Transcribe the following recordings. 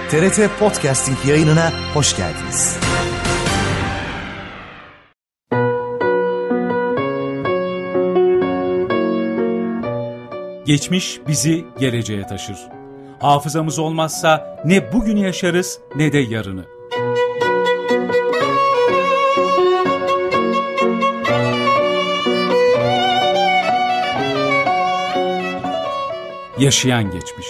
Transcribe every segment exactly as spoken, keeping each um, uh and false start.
T R T Podcasting yayınına hoş geldiniz. Geçmiş bizi geleceğe taşır. Hafızamız olmazsa ne bugünü yaşarız ne de yarını. Yaşayan geçmiş.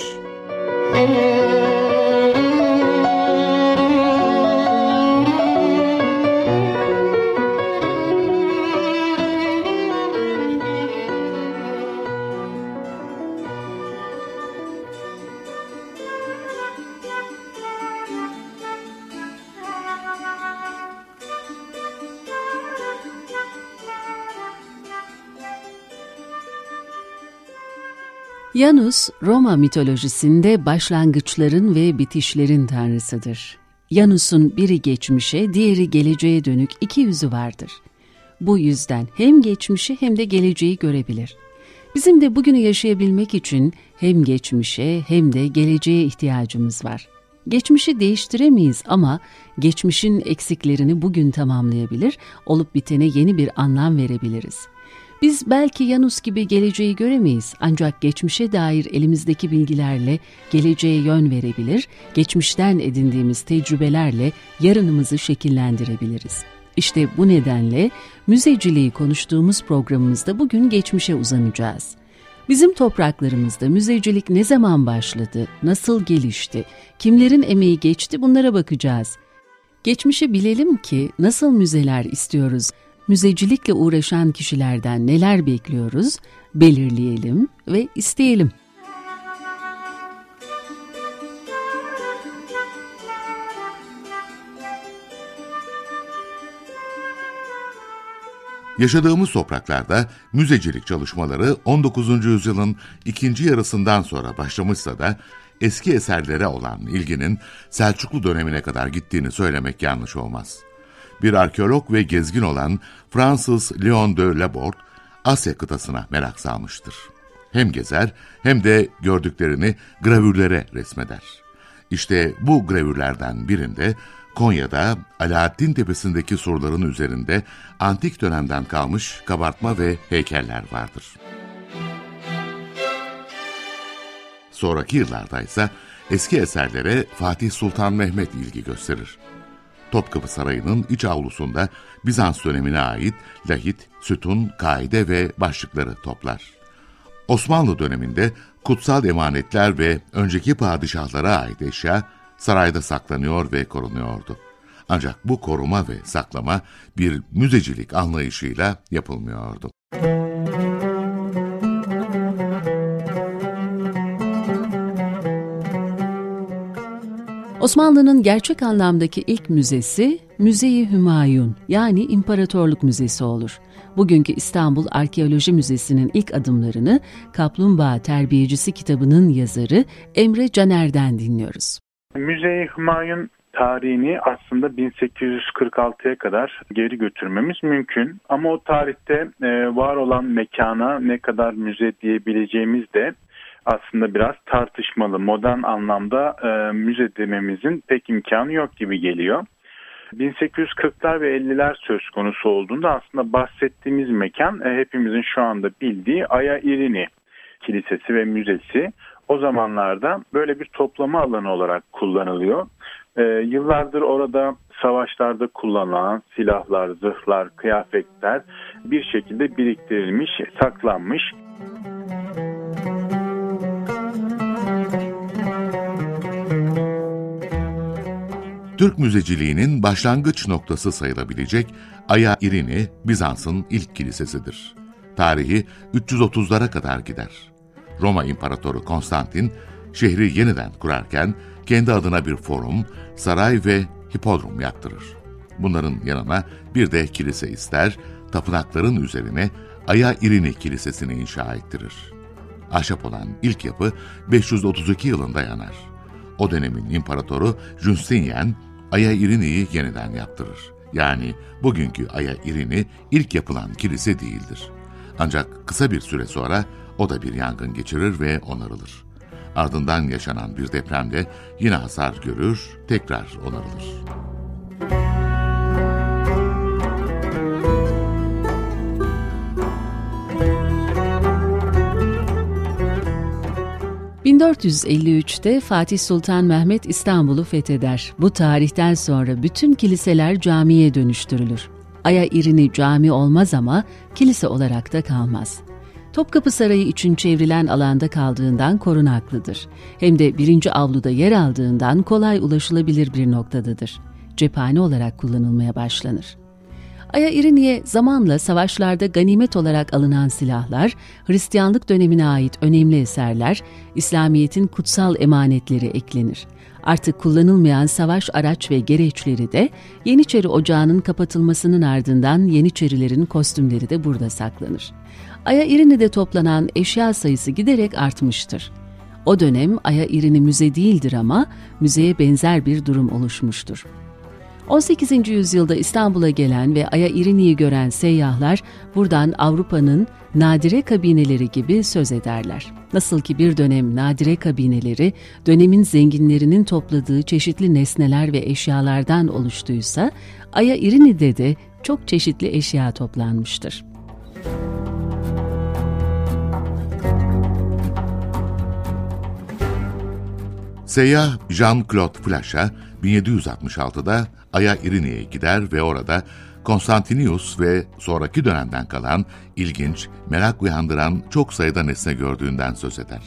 Janus, Roma mitolojisinde başlangıçların ve bitişlerin tanrısıdır. Janus'un biri geçmişe, diğeri geleceğe dönük iki yüzü vardır. Bu yüzden hem geçmişi hem de geleceği görebilir. Bizim de bugünü yaşayabilmek için hem geçmişe hem de geleceğe ihtiyacımız var. Geçmişi değiştiremeyiz ama geçmişin eksiklerini bugün tamamlayabilir, olup bitene yeni bir anlam verebiliriz. Biz belki Janus gibi geleceği göremeyiz ancak geçmişe dair elimizdeki bilgilerle geleceğe yön verebilir, geçmişten edindiğimiz tecrübelerle yarınımızı şekillendirebiliriz. İşte bu nedenle müzeciliği konuştuğumuz programımızda bugün geçmişe uzanacağız. Bizim topraklarımızda müzecilik ne zaman başladı, nasıl gelişti, kimlerin emeği geçti bunlara bakacağız. Geçmişi bilelim ki nasıl müzeler istiyoruz, müzecilikle uğraşan kişilerden neler bekliyoruz, belirleyelim ve isteyelim. Yaşadığımız topraklarda müzecilik çalışmaları on dokuzuncu yüzyılın ikinci yarısından sonra başlamışsa da eski eserlere olan ilginin Selçuklu dönemine kadar gittiğini söylemek yanlış olmaz. Bir arkeolog ve gezgin olan Fransız Léon de Laborde, Asya kıtasına merak salmıştır. Hem gezer hem de gördüklerini gravürlere resmeder. İşte bu gravürlerden birinde Konya'da Alaaddin Tepesi'ndeki surların üzerinde antik dönemden kalmış kabartma ve heykeller vardır. Sonraki yıllarda ise eski eserlere Fatih Sultan Mehmet ilgi gösterir. Topkapı Sarayı'nın iç avlusunda Bizans dönemine ait lahit, sütun, kaide ve başlıkları toplar. Osmanlı döneminde kutsal emanetler ve önceki padişahlara ait eşya sarayda saklanıyor ve korunuyordu. Ancak bu koruma ve saklama bir müzecilik anlayışıyla yapılmıyordu. Osmanlı'nın gerçek anlamdaki ilk müzesi Müze-i Hümayun yani İmparatorluk Müzesi olur. Bugünkü İstanbul Arkeoloji Müzesi'nin ilk adımlarını Kaplumbağa Terbiyecisi kitabının yazarı Emre Caner'den dinliyoruz. Müze-i Hümayun tarihini aslında bin sekiz yüz kırk altıya kadar geri götürmemiz mümkün. Ama o tarihte var olan mekana ne kadar müze diyebileceğimiz de aslında biraz tartışmalı. Modern anlamda e, müze dememizin pek imkanı yok gibi geliyor. bin sekiz yüz kırklar ve elliler söz konusu olduğunda aslında bahsettiğimiz mekan e, hepimizin şu anda bildiği Aya İrini Kilisesi ve Müzesi. O zamanlarda böyle bir toplama alanı olarak kullanılıyor. E, yıllardır orada savaşlarda kullanılan silahlar, zırhlar, kıyafetler bir şekilde biriktirilmiş, saklanmış. Türk müzeciliğinin başlangıç noktası sayılabilecek Aya İrini, Bizans'ın ilk kilisesidir. Tarihi üç yüz otuzlara kadar gider. Roma İmparatoru Konstantin, şehri yeniden kurarken kendi adına bir forum, saray ve hipodrom yaptırır. Bunların yanına bir de kilise ister, tapınakların üzerine Aya İrini Kilisesi'ni inşa ettirir. Ahşap olan ilk yapı beş yüz otuz iki yılında yanar. O dönemin imparatoru Justinian, Aya İrini'yi yeniden yaptırır. Yani bugünkü Aya İrini ilk yapılan kilise değildir. Ancak kısa bir süre sonra o da bir yangın geçirir ve onarılır. Ardından yaşanan bir depremde yine hasar görür, tekrar onarılır. bin dört yüz elli üçte Fatih Sultan Mehmet İstanbul'u fetheder. Bu tarihten sonra bütün kiliseler camiye dönüştürülür. Aya İrini cami olmaz ama kilise olarak da kalmaz. Topkapı Sarayı için çevrilen alanda kaldığından korunaklıdır. Hem de birinci avluda yer aldığından kolay ulaşılabilir bir noktadadır. Cephane olarak kullanılmaya başlanır. Aya İrini'ye zamanla savaşlarda ganimet olarak alınan silahlar, Hristiyanlık dönemine ait önemli eserler, İslamiyet'in kutsal emanetleri eklenir. Artık kullanılmayan savaş araç ve gereçleri de Yeniçeri Ocağı'nın kapatılmasının ardından Yeniçerilerin kostümleri de burada saklanır. Aya İrini'de toplanan eşya sayısı giderek artmıştır. O dönem Aya İrini müze değildir ama müzeye benzer bir durum oluşmuştur. on sekizinci yüzyılda İstanbul'a gelen ve Aya İrini'yi gören seyyahlar buradan Avrupa'nın nadire kabineleri gibi söz ederler. Nasıl ki bir dönem nadire kabineleri dönemin zenginlerinin topladığı çeşitli nesneler ve eşyalardan oluştuysa, Aya İrini'de de çok çeşitli eşya toplanmıştır. Seyyah Jean-Claude Flacha bin yedi yüz altmış altıda Aya İrini'ye gider ve orada Konstantinius ve sonraki dönemden kalan ilginç, merak uyandıran çok sayıda nesne gördüğünden söz eder.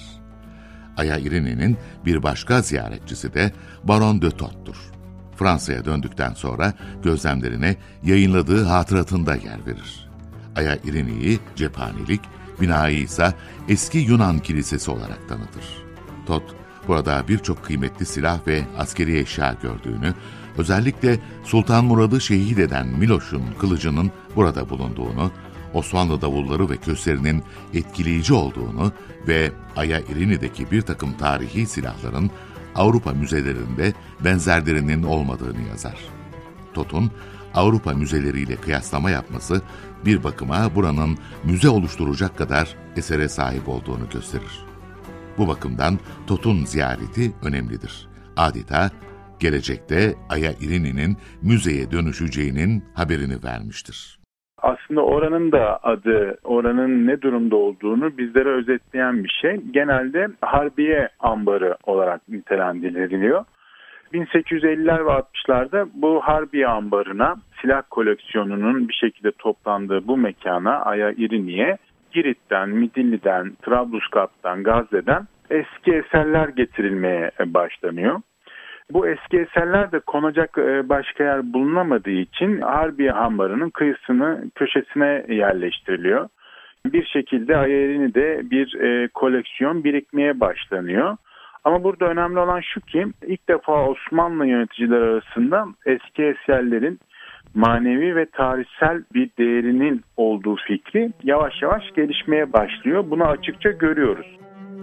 Aya İrini'nin bir başka ziyaretçisi de Baron de Tod'tur. Fransa'ya döndükten sonra gözlemlerine yayınladığı hatıratında yer verir. Aya İrini'yi cephanelik, binayı ise eski Yunan kilisesi olarak tanıtır. Tod, burada birçok kıymetli silah ve askeri eşya gördüğünü, özellikle Sultan Murad'ı şehit eden Miloş'un kılıcının burada bulunduğunu, Osmanlı davulları ve köslerinin etkileyici olduğunu ve Aya İrini'deki bir takım tarihi silahların Avrupa müzelerinde benzerlerinin olmadığını yazar. Tod'un Avrupa müzeleriyle kıyaslama yapması bir bakıma buranın müze oluşturacak kadar esere sahip olduğunu gösterir. Bu bakımdan Tod'un ziyareti önemlidir. Adeta gelecekte Aya İrini'nin müzeye dönüşeceğinin haberini vermiştir. Aslında oranın da adı, oranın ne durumda olduğunu bizlere özetleyen bir şey. Genelde Harbiye Ambarı olarak nitelendiriliyor. bin sekiz yüz elliler ve altmışlarda bu Harbiye Ambarı'na, silah koleksiyonunun bir şekilde toplandığı bu mekana, Aya İrini'ye, Girit'ten, Midilli'den, Trablusgarp'tan, Gazze'den eski eserler getirilmeye başlanıyor. Bu eski eserler de konacak başka yer bulunamadığı için Harbiye Ambarı'nın kıyısını, köşesine yerleştiriliyor. Bir şekilde Aya İrini'de bir e, koleksiyon birikmeye başlanıyor. Ama burada önemli olan şu ki, ilk defa Osmanlı yöneticiler arasında eski eserlerin manevi ve tarihsel bir değerinin olduğu fikri yavaş yavaş gelişmeye başlıyor. Bunu açıkça görüyoruz.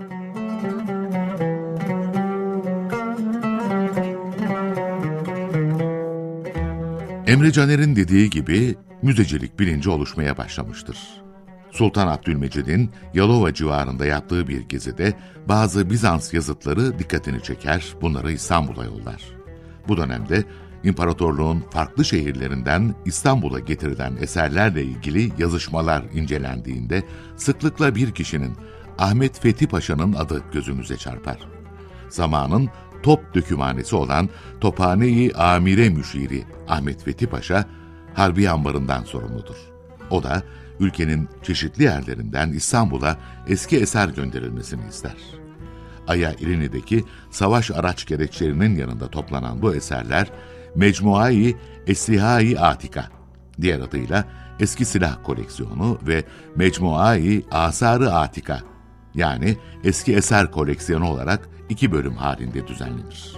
Emre Caner'in dediği gibi müzecilik bilinci oluşmaya başlamıştır. Sultan Abdülmecid'in Yalova civarında yaptığı bir gezide bazı Bizans yazıtları dikkatini çeker, bunları İstanbul'a yollar. Bu dönemde İmparatorluğun farklı şehirlerinden İstanbul'a getirilen eserlerle ilgili yazışmalar incelendiğinde sıklıkla bir kişinin, Ahmet Fethi Paşa'nın adı gözümüze çarpar. Zamanın top dökümhanesi olan Tophane-i Amire Müşiri Ahmet Fethi Paşa, Harbiye Ambarı'ndan sorumludur. O da ülkenin çeşitli yerlerinden İstanbul'a eski eser gönderilmesini ister. Aya İrini'deki savaş araç gereçlerinin yanında toplanan bu eserler, Mecmua-i Esliha-i Atika, diğer adıyla Eski Silah Koleksiyonu ve Mecmua-i Asar-ı Atika, yani Eski Eser Koleksiyonu olarak iki bölüm halinde düzenlenir.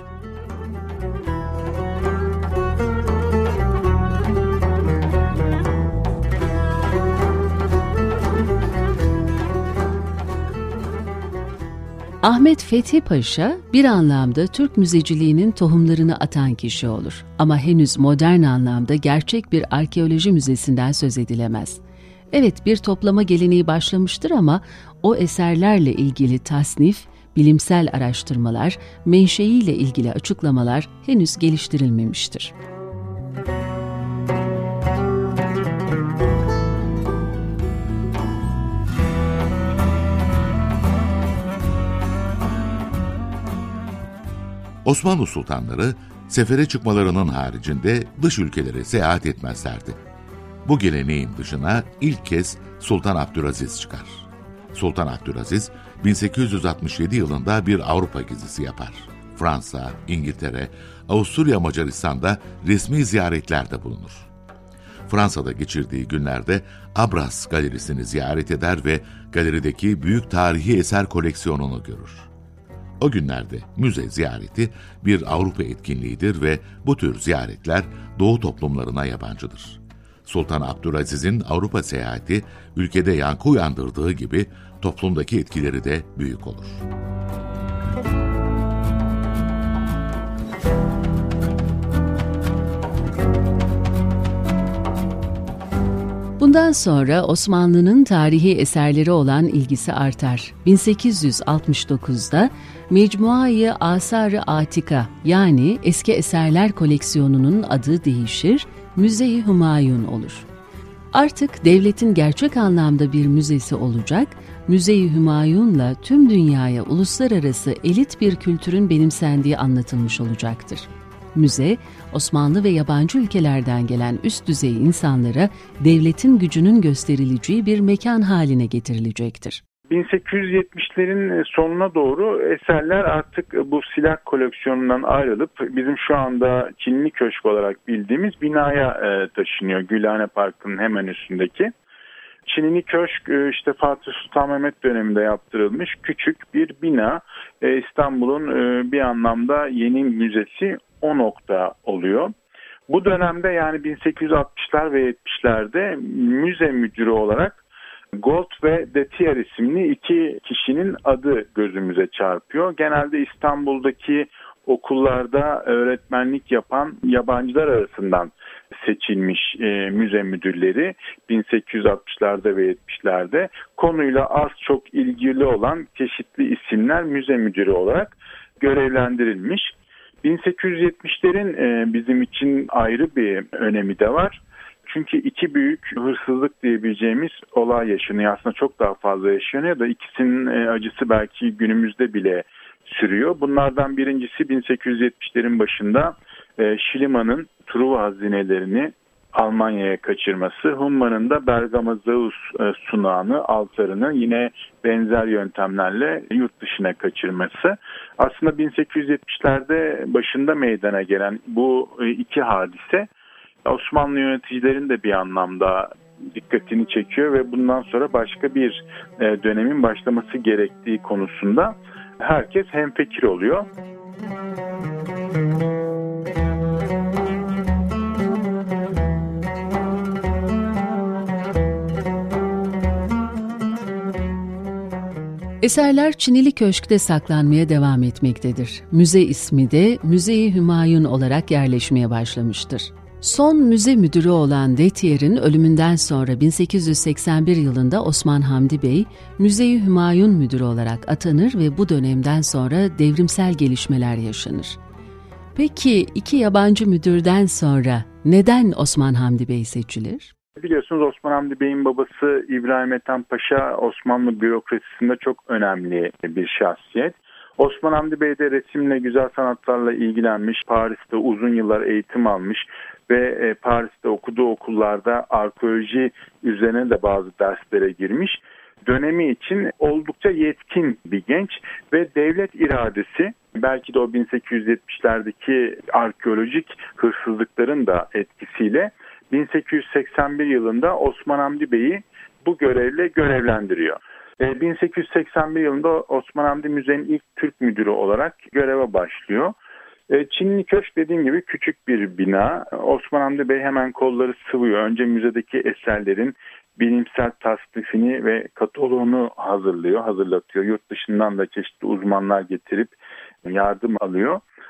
Ahmet Fethi Paşa bir anlamda Türk müzeciliğinin tohumlarını atan kişi olur. Ama henüz modern anlamda gerçek bir arkeoloji müzesinden söz edilemez. Evet, bir toplama geleneği başlamıştır ama o eserlerle ilgili tasnif, bilimsel araştırmalar, menşeiyle ilgili açıklamalar henüz geliştirilmemiştir. Osmanlı sultanları sefere çıkmalarının haricinde dış ülkelere seyahat etmezlerdi. Bu geleneğin dışına ilk kez Sultan Abdülaziz çıkar. Sultan Abdülaziz bin sekiz yüz altmış yedi yılında bir Avrupa gezisi yapar. Fransa, İngiltere, Avusturya, Macaristan'da resmi ziyaretlerde bulunur. Fransa'da geçirdiği günlerde Abras Galerisi'ni ziyaret eder ve galerideki büyük tarihi eser koleksiyonunu görür. O günlerde müze ziyareti bir Avrupa etkinliğidir ve bu tür ziyaretler Doğu toplumlarına yabancıdır. Sultan Abdülaziz'in Avrupa seyahati ülkede yankı uyandırdığı gibi toplumdaki etkileri de büyük olur. Bundan sonra Osmanlı'nın tarihi eserleri olan ilgisi artar. bin sekiz yüz altmış dokuzda Mecmua-i Asar-ı Atika yani eski eserler koleksiyonunun adı değişir, Müze-i Hümayun olur. Artık devletin gerçek anlamda bir müzesi olacak, Müze-i Hümayun'la tüm dünyaya uluslararası elit bir kültürün benimsendiği anlatılmış olacaktır. Müze, Osmanlı ve yabancı ülkelerden gelen üst düzey insanlara devletin gücünün gösterileceği bir mekan haline getirilecektir. bin sekiz yüz yetmişlerin sonuna doğru eserler artık bu silah koleksiyonundan ayrılıp bizim şu anda Çinli Köşk olarak bildiğimiz binaya taşınıyor. Gülhane Parkı'nın hemen üstündeki. Çinli Köşk işte Fatih Sultan Mehmet döneminde yaptırılmış küçük bir bina. İstanbul'un bir anlamda yeni müzesi o nokta oluyor. Bu dönemde yani bin sekiz yüz altmışlar ve yetmişlerde müze müdürü olarak Gold ve Detier isimli iki kişinin adı gözümüze çarpıyor. Genelde İstanbul'daki okullarda öğretmenlik yapan yabancılar arasından seçilmiş e, müze müdürleri bin sekiz yüz altmışlarda ve yetmişlerde konuyla az çok ilgili olan çeşitli isimler müze müdürü olarak görevlendirilmiş. bin sekiz yüz yetmişlerin e, bizim için ayrı bir önemi de var. Çünkü iki büyük hırsızlık diyebileceğimiz olay yaşanıyor. Aslında çok daha fazla yaşanıyor da ikisinin e, acısı belki günümüzde bile sürüyor. Bunlardan birincisi bin sekiz yüz yetmişlerin başında e, Schliemann Truva hazinelerini Almanya'ya kaçırması, Hummann'ın da Bergama Zeus e, sunağını, altarını yine benzer yöntemlerle yurt dışına kaçırması. Aslında bin sekiz yüz yetmişlerde başında meydana gelen bu e, iki hadise Osmanlı yöneticilerin de bir anlamda dikkatini çekiyor ve bundan sonra başka bir e, dönemin başlaması gerektiği konusunda herkes hemfikir oluyor. Eserler Çinili Köşk'te saklanmaya devam etmektedir. Müze ismi de Müze-i Hümayun olarak yerleşmeye başlamıştır. Son müze müdürü olan Detier'in ölümünden sonra bin sekiz yüz seksen bir yılında Osman Hamdi Bey, Müze-i Hümayun müdürü olarak atanır ve bu dönemden sonra devrimsel gelişmeler yaşanır. Peki iki yabancı müdürden sonra neden Osman Hamdi Bey seçilir? Biliyorsunuz Osman Hamdi Bey'in babası İbrahim Ethem Paşa Osmanlı bürokrasisinde çok önemli bir şahsiyet. Osman Hamdi Bey de resimle, güzel sanatlarla ilgilenmiş, Paris'te uzun yıllar eğitim almış ve Paris'te okuduğu okullarda arkeoloji üzerine de bazı derslere girmiş. Dönemi için oldukça yetkin bir genç ve devlet iradesi belki de o bin sekiz yüz yetmişlerdeki arkeolojik hırsızlıkların da etkisiyle bin sekiz yüz seksen bir yılında Osman Hamdi Bey'i bu görevle görevlendiriyor. bin sekiz yüz seksen bir yılında Osman Hamdi Müze'nin ilk Türk müdürü olarak göreve başlıyor. Çinli Köşk dediğim gibi küçük bir bina. Osman Hamdi Bey hemen kolları sıvıyor. Önce müzedeki eserlerin bilimsel tasnifini ve kataloğunu hazırlıyor, hazırlatıyor. Yurt dışından da çeşitli uzmanlar getirip yardım alıyor.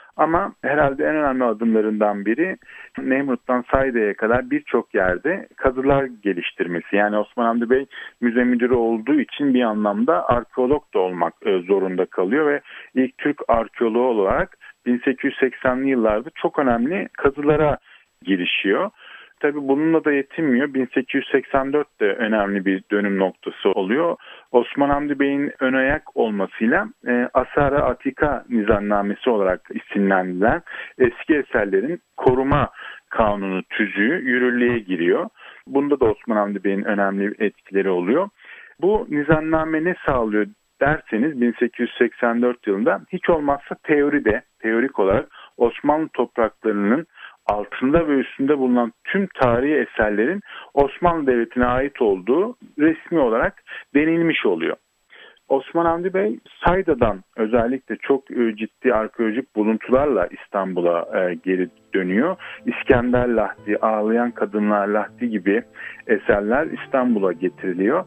Ama herhalde en önemli adımlarından biri Nemrut'tan Sayda'ya kadar birçok yerde kazılar geliştirmesi. Yani Osman Hamdi Bey müze müdürü olduğu için bir anlamda arkeolog da olmak zorunda kalıyor ve ilk Türk arkeoloğu olarak bin sekiz yüz seksenli yıllarda çok önemli kazılara girişiyor. Tabii bununla da yetinmiyor. bin sekiz yüz seksen dört de önemli bir dönüm noktası oluyor. Osman Hamdi Bey'in ön ayak olmasıyla e, Asar-ı Atika Nizamnamesi olarak isimlendirilen eski eserlerin koruma kanunu tüzüğü yürürlüğe giriyor. Bunda da Osman Hamdi Bey'in önemli etkileri oluyor. Bu nizamname ne sağlıyor derseniz bin sekiz yüz seksen dört yılında hiç olmazsa teoride, teorik olarak Osmanlı topraklarının altında ve üstünde bulunan tüm tarihi eserlerin Osmanlı Devleti'ne ait olduğu resmi olarak denilmiş oluyor. Osman Hamdi Bey Sayda'dan özellikle çok ciddi arkeolojik buluntularla İstanbul'a geri dönüyor. İskender Lahdi, Ağlayan Kadınlar Lahdi gibi eserler İstanbul'a getiriliyor.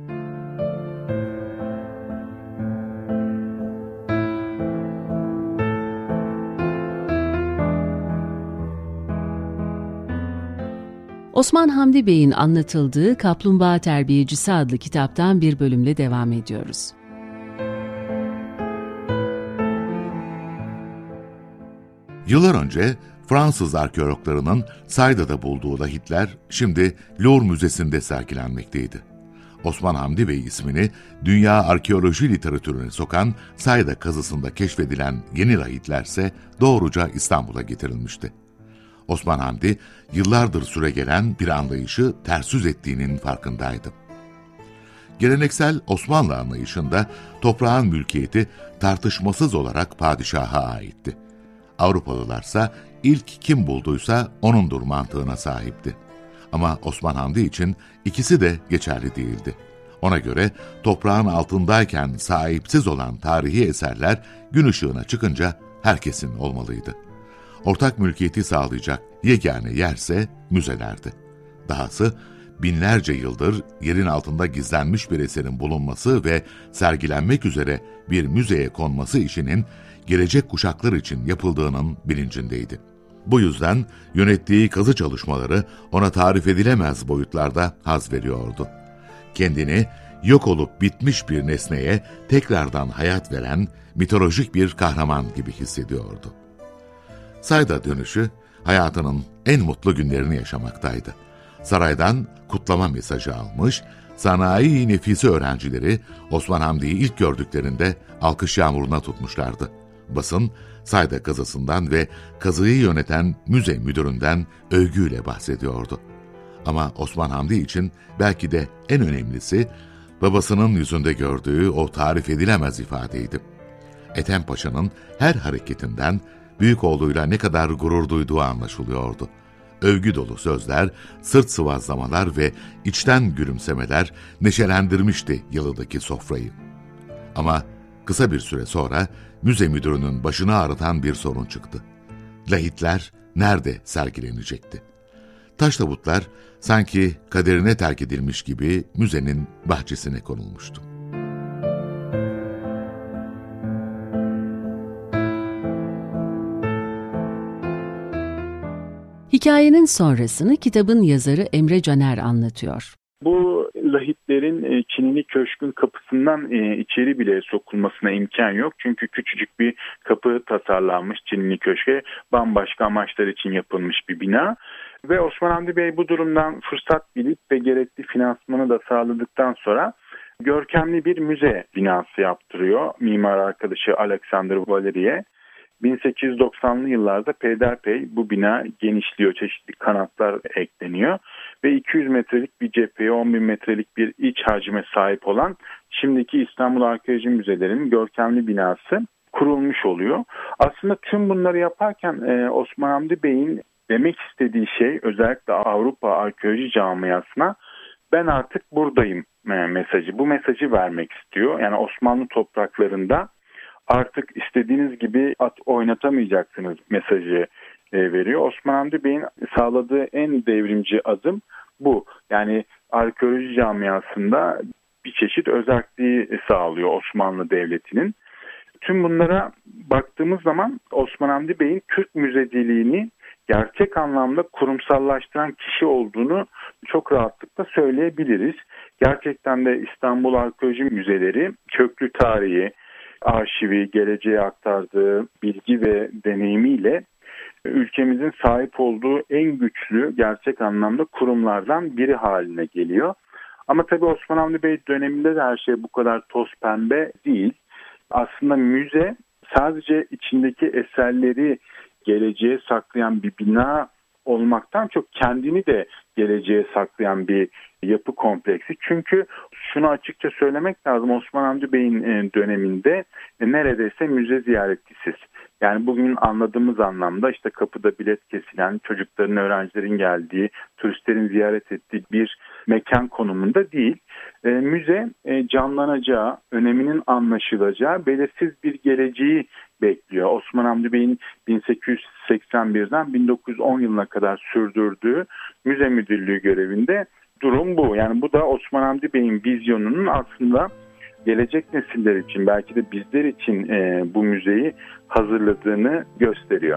Osman Hamdi Bey'in anlatıldığı Kaplumbağa Terbiyecisi adlı kitaptan bir bölümle devam ediyoruz. Yıllar önce Fransız arkeologlarının Sayda'da bulduğu lahitler şimdi Louvre Müzesi'nde sergilenmekteydi. Osman Hamdi Bey ismini dünya arkeoloji literatürüne sokan Sayda kazısında keşfedilen yeni lahitlerse doğruca İstanbul'a getirilmişti. Osman Hamdi, yıllardır süregelen bir anlayışı ters yüz ettiğinin farkındaydı. Geleneksel Osmanlı anlayışında toprağın mülkiyeti tartışmasız olarak padişaha aitti. Avrupalılarsa ilk kim bulduysa onundur mantığına sahipti. Ama Osman Hamdi için ikisi de geçerli değildi. Ona göre toprağın altındayken sahipsiz olan tarihi eserler gün ışığına çıkınca herkesin olmalıydı. Ortak mülkiyeti sağlayacak yegane yerse müzelerdi. Dahası binlerce yıldır yerin altında gizlenmiş bir eserin bulunması ve sergilenmek üzere bir müzeye konması işinin gelecek kuşaklar için yapıldığının bilincindeydi. Bu yüzden yönettiği kazı çalışmaları ona tarif edilemez boyutlarda haz veriyordu. Kendini yok olup bitmiş bir nesneye tekrardan hayat veren mitolojik bir kahraman gibi hissediyordu. Sayda dönüşü hayatının en mutlu günlerini yaşamaktaydı. Saraydan kutlama mesajı almış, sanayi nefisi öğrencileri Osman Hamdi'yi ilk gördüklerinde alkış yağmuruna tutmuşlardı. Basın, Sayda kazısından ve kazıyı yöneten müze müdüründen övgüyle bahsediyordu. Ama Osman Hamdi için belki de en önemlisi, babasının yüzünde gördüğü o tarif edilemez ifadeydi. Ethem Paşa'nın her hareketinden büyük oğluyla ne kadar gurur duyduğu anlaşılıyordu. Övgü dolu sözler, sırt sıvazlamalar ve içten gülümsemeler neşelendirmişti yalıdaki sofrayı. Ama kısa bir süre sonra müze müdürünün başını ağrıtan bir sorun çıktı. Lahitler nerede sergilenecekti? Taş tabutlar sanki kaderine terk edilmiş gibi müzenin bahçesine konulmuştu. Hikayenin sonrasını kitabın yazarı Emre Caner anlatıyor. Bu lahitlerin Çinili Köşk'ün kapısından içeri bile sokulmasına imkan yok. Çünkü küçücük bir kapı tasarlanmış Çinili Köşk'e, bambaşka amaçlar için yapılmış bir bina. Ve Osman Hamdi Bey bu durumdan fırsat bilip ve gerekli finansmanı da sağladıktan sonra görkemli bir müze binası yaptırıyor mimar arkadaşı Alexander Valeri'ye. bin sekiz yüz doksanlı yıllarda peyderpey bu bina genişliyor, çeşitli kanatlar ekleniyor ve iki yüz metrelik bir cepheye on bin metrelik bir iç hacme sahip olan şimdiki İstanbul Arkeoloji Müzelerinin görkemli binası kurulmuş oluyor. Aslında tüm bunları yaparken Osman Hamdi Bey'in demek istediği şey, özellikle Avrupa arkeoloji camiasına, ben artık buradayım mesajı, bu mesajı vermek istiyor. Yani Osmanlı topraklarında artık istediğiniz gibi at oynatamayacaksınız mesajı veriyor. Osman Hamdi Bey'in sağladığı en devrimci adım bu. Yani arkeoloji camiasında bir çeşit özelliği sağlıyor Osmanlı Devleti'nin. Tüm bunlara baktığımız zaman Osman Hamdi Bey'in Türk müzeciliğini gerçek anlamda kurumsallaştıran kişi olduğunu çok rahatlıkla söyleyebiliriz. Gerçekten de İstanbul Arkeoloji Müzeleri köklü tarihi, arşivi, geleceğe aktardığı bilgi ve deneyimiyle ülkemizin sahip olduğu en güçlü gerçek anlamda kurumlardan biri haline geliyor. Ama tabii Osman Hamdi Bey döneminde de her şey bu kadar toz pembe değil. Aslında müze sadece içindeki eserleri geleceğe saklayan bir bina olmaktan çok kendini de geleceğe saklayan bir yapı kompleksi. Çünkü şunu açıkça söylemek lazım, Osman Hamdi Bey'in döneminde neredeyse müze ziyaretçisiz. Yani bugün anladığımız anlamda işte kapıda bilet kesilen, çocukların, öğrencilerin geldiği, turistlerin ziyaret ettiği bir mekan konumunda değil. E, müze e, canlanacağı, öneminin anlaşılacağı belirsiz bir geleceği bekliyor. Osman Hamdi Bey'in bin sekiz yüz seksen birden bin dokuz yüz on yılına kadar sürdürdüğü müze müdürlüğü görevinde durum bu. Yani bu da Osman Hamdi Bey'in vizyonunun aslında gelecek nesiller için, belki de bizler için e, bu müzeyi hazırladığını gösteriyor.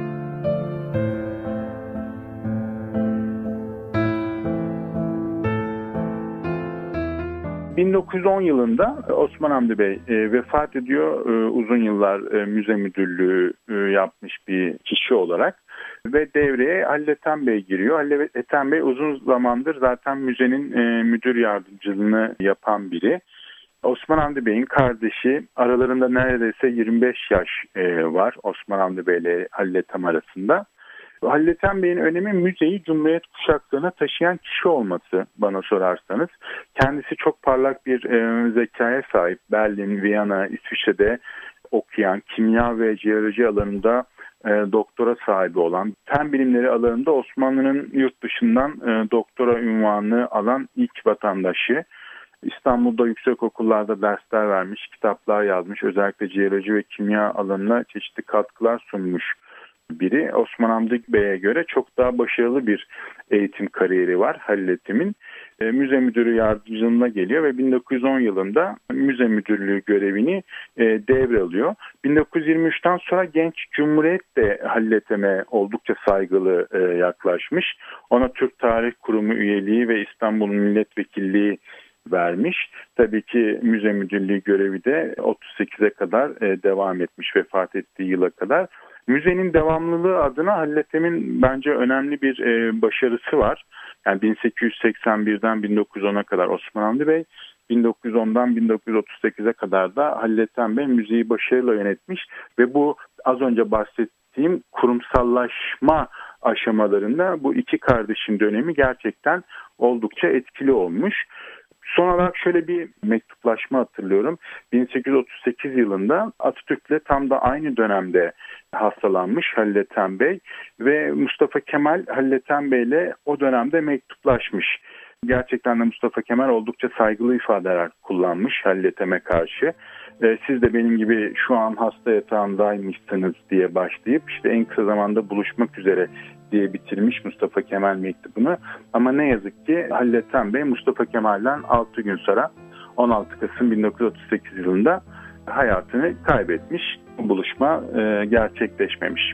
bin dokuz yüz on yılında Osman Hamdi Bey e, vefat ediyor. E, uzun yıllar e, müze müdürlüğü e, yapmış bir kişi olarak ve devreye Halil Ethem Bey giriyor. Halil Ethem Bey uzun zamandır zaten müzenin e, müdür yardımcılığını yapan biri. Osman Hamdi Bey'in kardeşi, aralarında neredeyse yirmi beş yaş e, var Osman Hamdi Bey ile Halil Ethem arasında. Halil Ethem Bey'in önemi müzeyi Cumhuriyet kuşaklığına taşıyan kişi olması bana sorarsanız. Kendisi çok parlak bir e, zekaya sahip. Berlin, Viyana, İsviçre'de okuyan, kimya ve jeoloji alanında e, doktora sahibi olan, fen bilimleri alanında Osmanlı'nın yurt dışından e, doktora unvanını alan ilk vatandaşı. İstanbul'da yüksek okullarda dersler vermiş, kitaplar yazmış, özellikle jeoloji ve kimya alanına çeşitli katkılar sunmuş biri. Osman Hamdi Bey'e göre çok daha başarılı bir eğitim kariyeri var Halil Ethem'in. E, müze müdürü yardımcılığına geliyor ve bin dokuz yüz on yılında müze müdürlüğü görevini e, devralıyor. bin dokuz yüz yirmi üçten sonra Genç Cumhuriyet de Halil Ethem'e oldukça saygılı e, yaklaşmış. Ona Türk Tarih Kurumu üyeliği ve İstanbul Milletvekilliği vermiş. Tabii ki müze müdürlüğü görevi de otuz sekize kadar e, devam etmiş, vefat ettiği yıla kadar. Müzenin devamlılığı adına Halil Ethem'in bence önemli bir e, başarısı var. Yani bin sekiz yüz seksen birden bin dokuz yüz ona kadar Osman Hamdi Bey, bin dokuz yüz ondan bin dokuz yüz otuz sekize kadar da Halil Ethem Bey müzeyi başarıyla yönetmiş ve bu az önce bahsettiğim kurumsallaşma aşamalarında bu iki kardeşin dönemi gerçekten oldukça etkili olmuş. Son olarak şöyle bir mektuplaşma hatırlıyorum. bin sekiz yüz otuz sekiz yılında Atatürk'le tam da aynı dönemde hastalanmış Halil Ethem Bey ve Mustafa Kemal Halil Ethem Bey'le o dönemde mektuplaşmış. Gerçekten de Mustafa Kemal oldukça saygılı ifadeler kullanmış Halil Ethem'e karşı. Ee, siz de benim gibi şu an hasta yatağındaymışsınız diye başlayıp işte en kısa zamanda buluşmak üzere diye bitirmiş Mustafa Kemal mektubunu. Ama ne yazık ki Halil Ethem Bey Mustafa Kemal'den altı gün sonra on altı Kasım bin dokuz yüz otuz sekiz yılında hayatını kaybetmiş. Bu buluşma e, gerçekleşmemiş.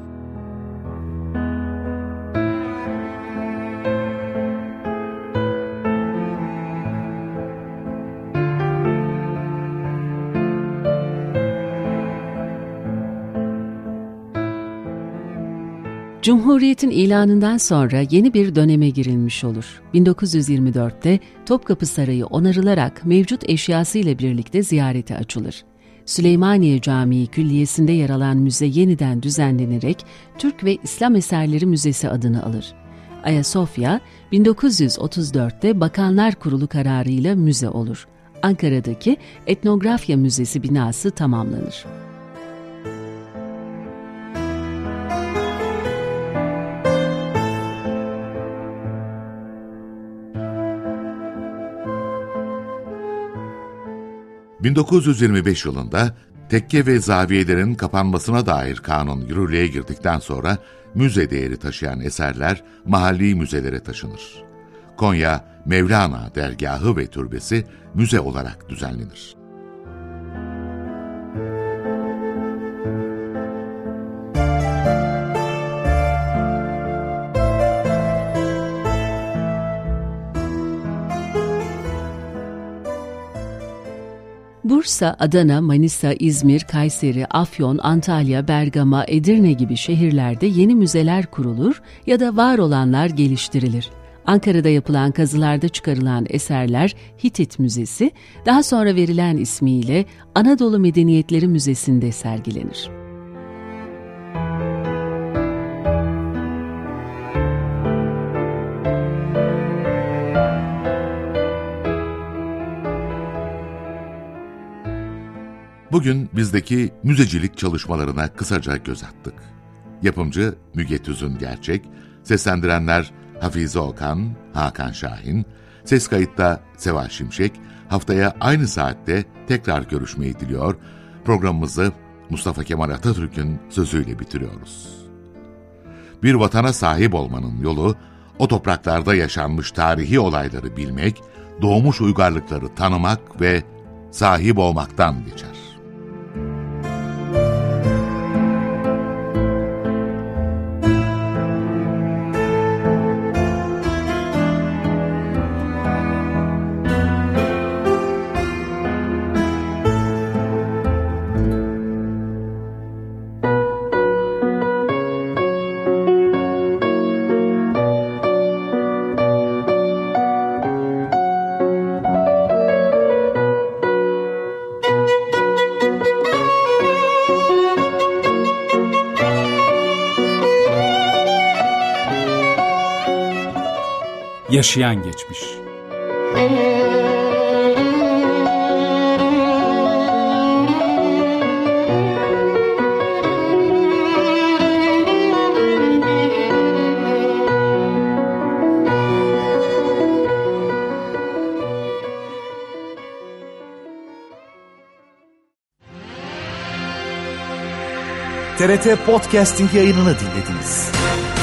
Cumhuriyet'in ilanından sonra yeni bir döneme girilmiş olur. bin dokuz yüz yirmi dörtte Topkapı Sarayı onarılarak mevcut eşyasıyla birlikte ziyarete açılır. Süleymaniye Camii Külliyesi'nde yer alan müze yeniden düzenlenerek Türk ve İslam Eserleri Müzesi adını alır. Ayasofya, bin dokuz yüz otuz dörtte Bakanlar Kurulu kararıyla müze olur. Ankara'daki Etnografya Müzesi binası tamamlanır. bin dokuz yüz yirmi beş yılında tekke ve zaviyelerin kapanmasına dair kanun yürürlüğe girdikten sonra müze değeri taşıyan eserler mahalli müzelere taşınır. Konya Mevlana Dergahı ve Türbesi müze olarak düzenlenir. Bursa, Adana, Manisa, İzmir, Kayseri, Afyon, Antalya, Bergama, Edirne gibi şehirlerde yeni müzeler kurulur ya da var olanlar geliştirilir. Ankara'da yapılan kazılarda çıkarılan eserler Hitit Müzesi, daha sonra verilen ismiyle Anadolu Medeniyetleri Müzesi'nde sergilenir. Bugün bizdeki müzecilik çalışmalarına kısaca göz attık. Yapımcı Müge Tüzün Gerçek, seslendirenler Hafize Okan, Hakan Şahin, ses kayıtta Seva Şimşek. Haftaya aynı saatte tekrar görüşmeyi diliyor, programımızı Mustafa Kemal Atatürk'ün sözüyle bitiriyoruz. Bir vatana sahip olmanın yolu, o topraklarda yaşanmış tarihi olayları bilmek, doğmuş uygarlıkları tanımak ve sahip olmaktan geçer. Yaşayan geçmiş. T R T Podcasting yayınını dinlediniz.